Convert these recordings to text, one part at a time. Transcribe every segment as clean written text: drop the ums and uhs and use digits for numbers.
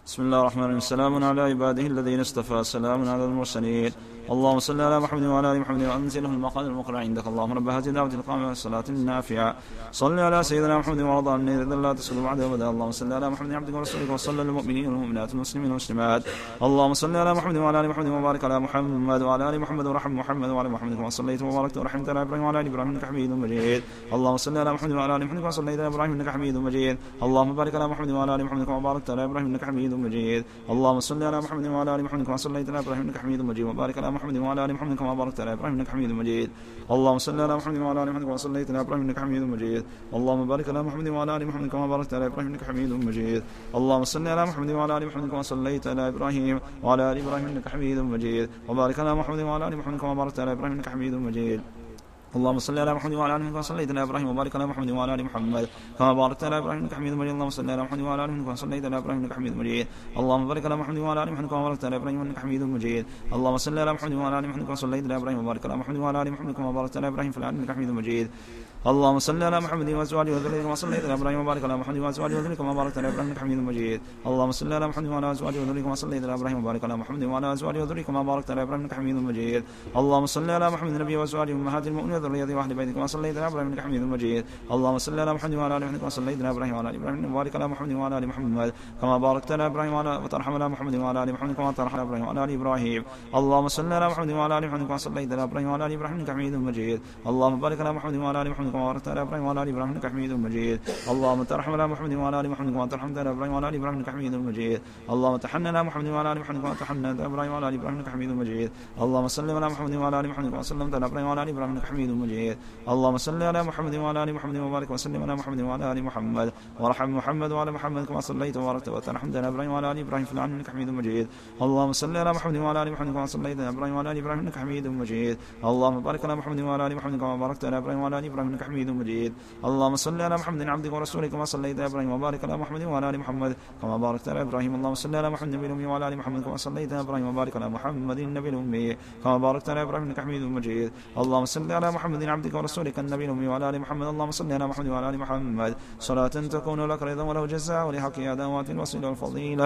بسم الله الرحمن الرحيم. سلام على عباده الذين اصطفى، سلام على المرسلين. اللهم صل على محمد وعلى ال محمد وانزله المقعد المقرع عندك. اللهم رب هذه الدعوه القائمه والصلاه النافعه صل على سيدنا محمد وارض عن النار لا تسلم بعد ابدا. اللهم صل على محمد عبدك ورسولك وصلى المؤمنين والمؤمنات والمسلمين والمسلمات. اللهم صل على محمد وعلى ال محمد وبارك على محمد وعلى ال محمد ورحم محمد وعلى محمد كما صليت وباركت ورحمت على ابراهيم وعلى ال ابراهيم انك حميد مجيد. اللهم صل على محمد وعلى ال محمد كما صليت على ابراهيم انك حميد مجيد. اللهم بارك على محمد وعلى ال محمد كما باركت على ابراهيم انك حميد مجيد. اللهم صل على محمد وعلى ال محمد كما صليت على ابراهيم انك حميد مجيد وبارك على محمد وعلى ال محمد كما باركت على ابراهيم انك حميد مجيد. اللهم صل على محمد وعلى ال محمد كما صليت على ابراهيم انك حميد مجيد. اللهم بارك على محمد وعلى ال محمد كما باركت على ابراهيم انك حميد مجيد. اللهم صل على محمد وعلى ال محمد كما صليت على ابراهيم وعلى ال ابراهيم انك حميد مجيد وبارك على محمد وعلى ال محمد كما باركت على ابراهيم انك حميد مجيد. اللهم صل على محمد وعلى ال محمد كما صليت على ابراهيم وبارك على محمد وعلى ال محمد كما باركت على ابراهيم انك حميد مجيد. اللهم صل على محمد وعلى ال محمد كما صليت على ابراهيم انك حميد مجيد. اللهم بارك على محمد وعلى ال محمد كما باركت على ابراهيم انك حميد مجيد. اللهم صل على محمد وعلى ال محمد كما صليت على ابراهيم وبارك على محمد وعلى ال محمد كما باركت على ابراهيم في العالمين انك حميد مجيد. اللهم صل على محمد وازواجه وذريته كما صليت على ابراهيم وبارك على محمد وازواجه وذريته كما باركت على ابراهيم انك حميد مجيد. اللهم صل على محمد وعلى ازواجه وذريته كما صليت على ابراهيم وبارك على محمد وعلى ازواجه وذريته كما باركت على ابراهيم انك حميد مجيد. اللهم صل على محمد النبي وازواجه امهات المؤمنين وذريته واهل بيته كما صليت على ابراهيم انك حميد مجيد. اللهم صل على محمد وعلى ال محمد كما صليت على ابراهيم وعلى ال ابراهيم وبارك على محمد وعلى ال محمد كما باركت على ابراهيم وترحم على محمد وعلى ال محمد كما ترحم على ابراهيم وعلى ال ابراهيم. اللهم صل على محمد وعلى ال محمد كما صليت على ابراهيم وعلى ال ابراهيم انك حميد مجيد. اللهم بارك على محمد وعلى ال محمد كما باركت على ابراهيم وعلى ال ابراهيم انك حميد مجيد. اللهم ترحم على محمد وعلى ال محمد كما ترحمت على ابراهيم وعلى ال ابراهيم انك حميد مجيد. اللهم تحنن على محمد وعلى ال محمد كما تحننت على ابراهيم وعلى ال ابراهيم انك حميد مجيد. اللهم صل على محمد وعلى ال محمد كما سلمت على ابراهيم وعلى ال ابراهيم انك حميد مجيد. اللهم صل على محمد وعلى ال محمد وبارك وسلم على محمد وعلى ال محمد وارحم محمد وعلى محمد كما صليت وباركت وترحمت على ابراهيم وعلى ال ابراهيم في العالمين انك حميد مجيد. اللهم صل على محمد وعلى ال محمد كما صليت على ابراهيم وعلى ال ابراهيم انك حميد مجيد. اللهم بارك على محمد وعلى ال محمد كما باركت على ابراهيم وعلى ال ابراهيم انك حميد مجيد. اللهم صل على محمد عبدك ورسولك كما صليت على ابراهيم وبارك على محمد وعلى ال محمد كما باركت على ابراهيم. اللهم صل على محمد النبي الامي وعلى ال محمد كما صليت على ابراهيم وبارك على محمد النبي الامي كما باركت على ابراهيم انك حميد مجيد. اللهم صل على محمد عبدك ورسولك النبي الامي وعلى ال محمد. اللهم صل على محمد وعلى ال محمد صلاة تكون لك رضا وله جزاء ولحق ادوات الوسيله والفضيله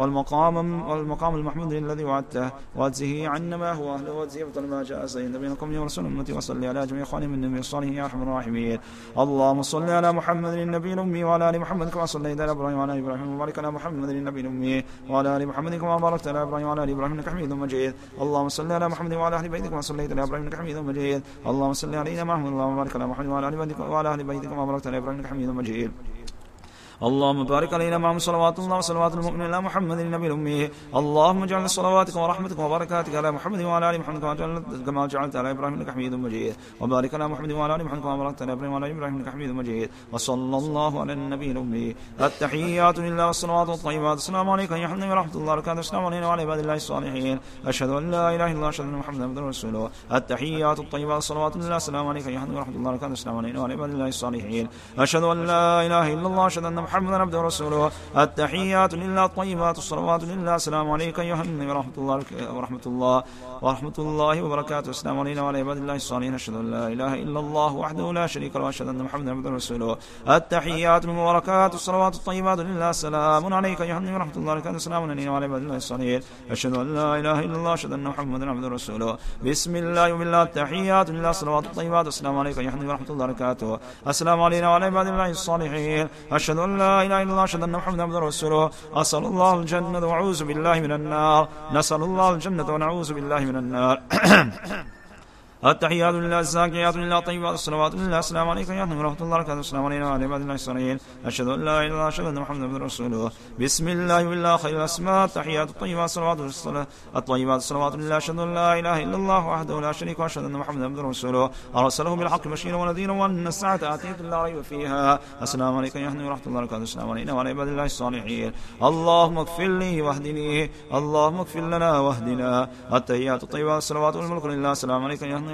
والمقام المحمود الذي وعدته واجزه عنا ما هو اهله واجزه افضل ما جاء سيدنا بينكم يا رسول امتي وصل على جميع اخواني من النبي الصالحين يا ارحم الراحمين. اللهم صل على محمد النبي الامي وعلى ال محمد كما صليت على ابراهيم وعلى ال ابراهيم وبارك على محمد النبي الامي وعلى ال محمد كما باركت على ابراهيم وعلى ال ابراهيم انك حميد مجيد. اللهم صل على محمد وعلى اهل بيتك كما صليت على ابراهيم انك حميد مجيد. اللهم صل علينا محمد اللهم بارك على محمد وعلى اهل بيتك كما باركت على ابراهيم انك حميد مجيد. اللهم بارك علينا معهم صلوات الله وصلوات المؤمنين على محمد النبي الأمي. اللهم اجعل صلواتك ورحمتك وبركاتك على محمد وعلى ال محمد كما جعلت على ابراهيم انك حميد مجيد. وبارك على محمد وعلى ال محمد كما باركت على ابراهيم وعلى ال ابراهيم انك حميد مجيد. وصلى الله على النبي الأمي. التحيات لله والصلوات والطيبات. السلام عليك يا حمد ورحمة الله وبركاته. السلام علينا وعلى عباد الله الصالحين. أشهد أن لا إله إلا الله أشهد أن محمدا عبده ورسوله. التحيات الطيبات الصلوات لله. السلام عليك يا حمد ورحمة الله وبركاته. السلام علينا وعلى عباد الله الصالحين. أشهد أن لا إله إلا الله أشهد أن محمدا عبده ورسوله. التحيات لله الطيبات الصلوات لله. السلام عليك أيها النبي ورحمة الله وبركاته. السلام علينا وعلى عباد الله الصالحين. أشهد أن لا إله إلا الله وحده لا شريك له وأشهد أن محمدا عبده ورسوله. التحيات المباركات الصلوات الطيبات لله. السلام عليك أيها النبي ورحمة الله وبركاته. السلام علينا وعلى عباد الله الصالحين. أشهد أن لا إله إلا الله أشهد أن محمدا عبده ورسوله. بسم الله وبالله. التحيات لله الصلوات الطيبات. السلام عليك أيها النبي ورحمة الله وبركاته. السلام علينا وعلى عباد الله الصالحين. أشهد أن لا إله إلا الله أشهد أن محمدا عبده ورسوله. أسأل الله الجنة وأعوذ بالله من النار. نسأل الله الجنة ونعوذ بالله من النار. التحيات لله الزاكيات لله طيبات الصلوات لله. السلام عليكم يا ورحمة الله وبركاته. السلام علينا وعلى عباد الله الصالحين. أشهد أن لا إله إلا الله أشهد أن محمدا عبده ورسوله. بسم الله والله خير الأسماء. التحيات الطيبات الصلوات الطيبات الصلوات لله. أشهد أن لا إله إلا الله وحده لا شريك له وأشهد أن محمدا عبده ورسوله. أرسله بالحق بشيرا ونذيرا وأن الساعة آتية لا ريب فيها. السلام عليكم يا ورحمة الله وبركاته. السلام علينا وعلى عباد الله الصالحين. اللهم اغفر لي واهدني. اللهم اغفر لنا واهدنا. التحيات الطيبات الصلوات والملك لله. السلام عليكم يا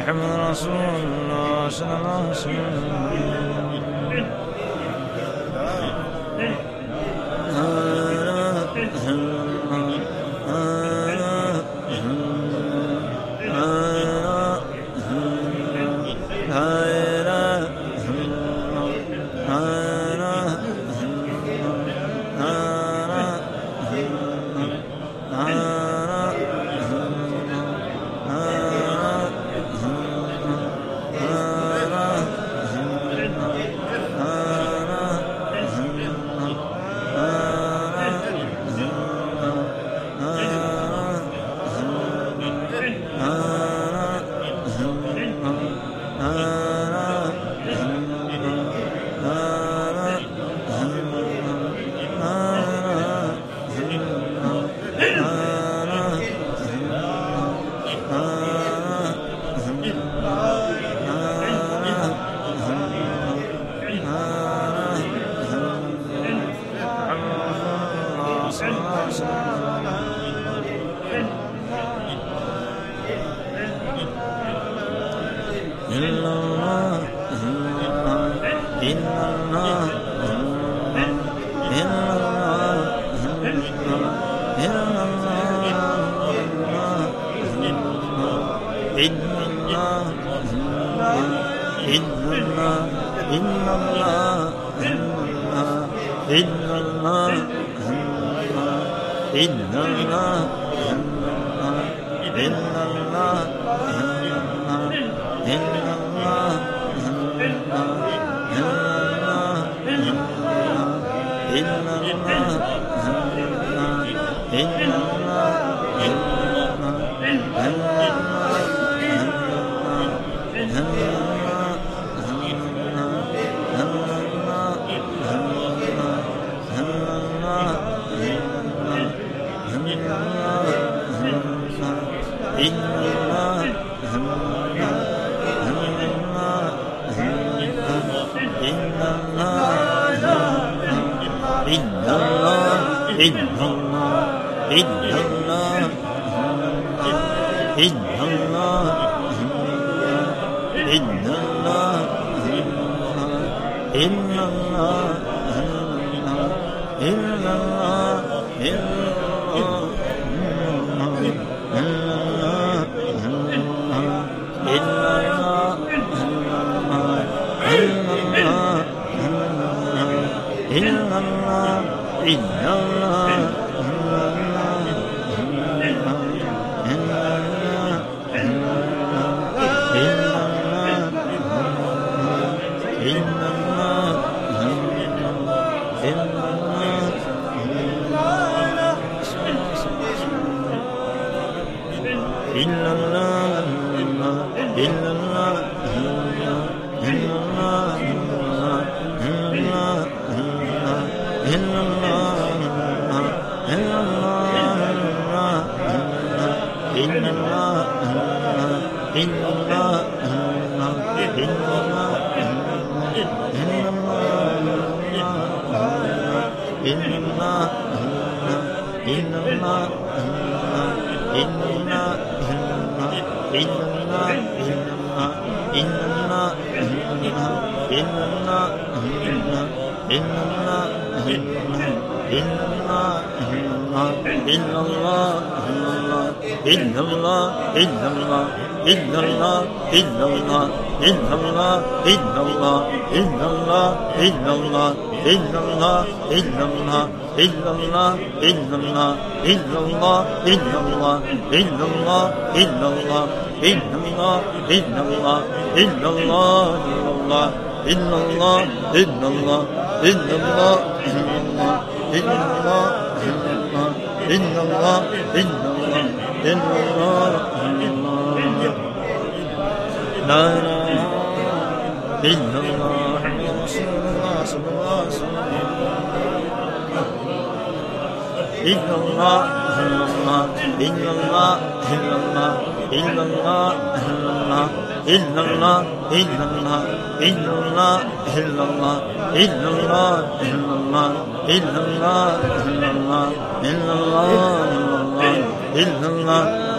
محمد رسول الله صلى الله عليه وسلم.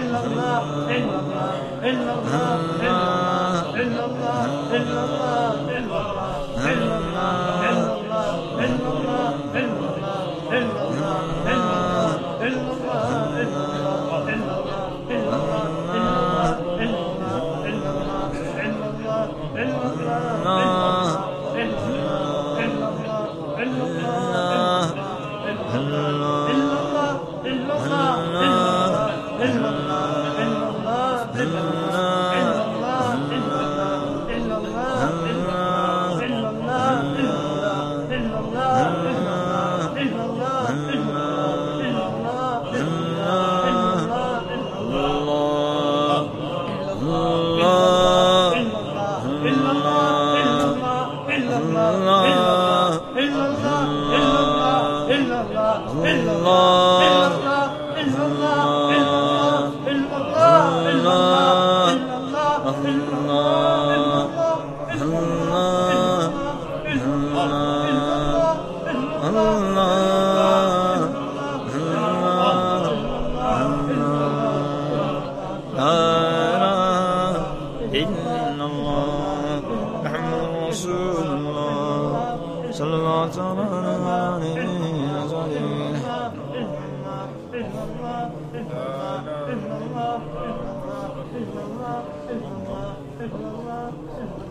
إلا الله